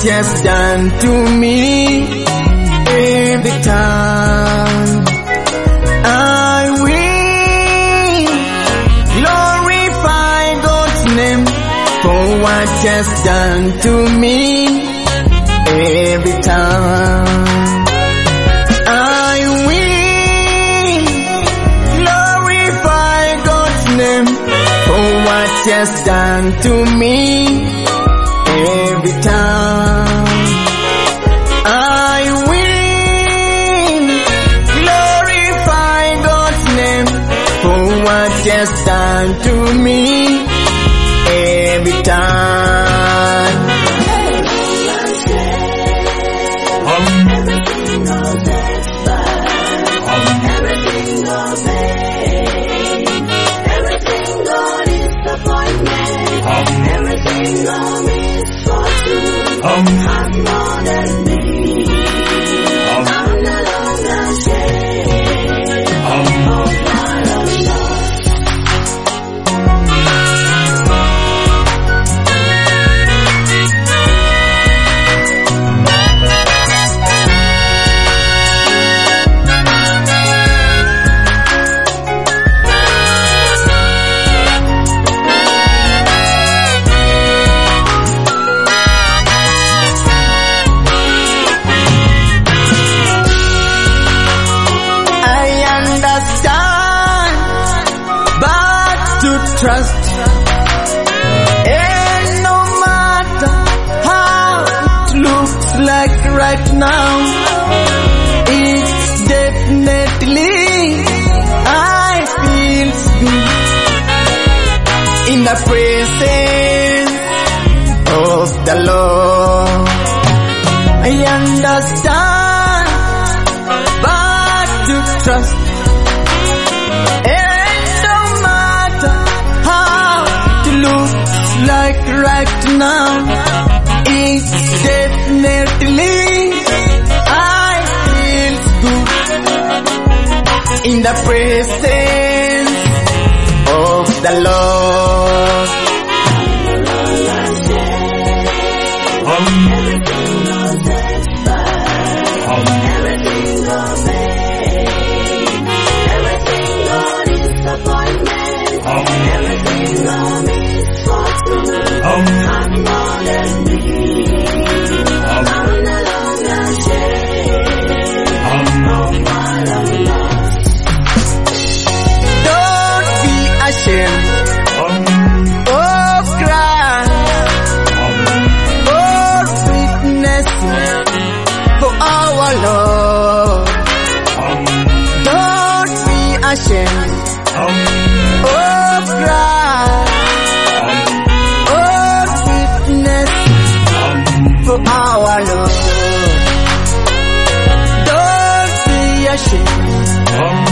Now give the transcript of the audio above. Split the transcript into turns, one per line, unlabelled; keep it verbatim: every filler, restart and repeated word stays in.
He has done to me every time. I will glorify God's name for what He has done to me every time. I will glorify God's name for what He has done to me every time. I will glorify God's name for what He has done to me every time.
Everything goes expert. Everything goes paid. Everything God disappointment. Everything God misfortune. I'm more than me. I'm no longer ashamed of my love.
Trust, and no matter how it looks like right now, it's definitely I feel good in the presence of the Lord. I understand, but to trust. Like right now, it's definitely I feel good in the presence of the Lord.
Everything goes expert. Everything goes paid. Everything God disappointment. Everything God I'm more than me. I'm no longer ashamed of my love.
Don't be ashamed of Christ, or witness for our Lord. Don't be ashamed of Christ. For our Lord, don't be ashamed.